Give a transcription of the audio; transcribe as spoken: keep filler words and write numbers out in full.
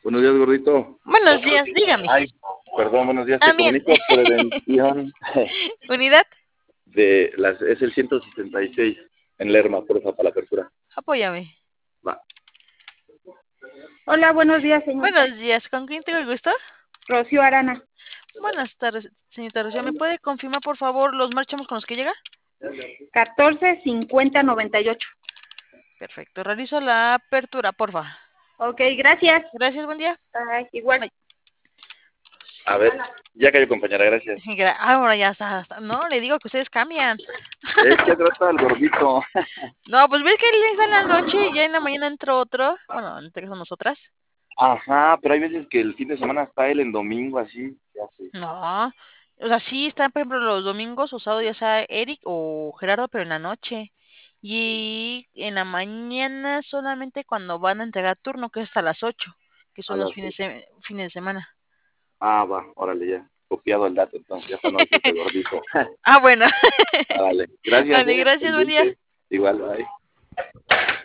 Buenos días, gordito. Buenos días, dígame. Ay, perdón, buenos días. Te También. comunico prevención ¿Unidad? de las, es el ciento sesenta y seis en Lerma, por favor, para la apertura. Apóyame. Va. Hola, buenos días, señorita. Buenos días, ¿con quién tengo el gusto? Rocío Arana. Buenas tardes, señorita Rocío. ¿Me puede confirmar, por favor, los marchamos con los que llega? catorce cincuenta noventa y ocho. Perfecto, realizo la apertura, porfa. Ok, gracias. Gracias, buen día. Ay, igual. Bye. A ver, ya cayó, compañera, gracias. Gra- Ahora ya está, está- No, le digo que ustedes cambian. Es que trata el gordito. No, pues ves que él está en la noche y ya en la mañana entró otro. Bueno, en este caso nosotras. Ajá, pero hay veces que el fin de semana está él en domingo, así. Ya sé. No, o sea, sí están, por ejemplo, los domingos usados ya sea Eric o Gerardo, pero en la noche. Y en la mañana solamente cuando van a entregar turno, que es hasta las ocho, que A son los las fines ocho. de, fines de semana. Ah, va, órale, ya. Copiado el dato, entonces, ya no es el gordito. Ah, bueno. Vale, gracias, Vale, eh. gracias, buen día. Pendiente. Igual, bye.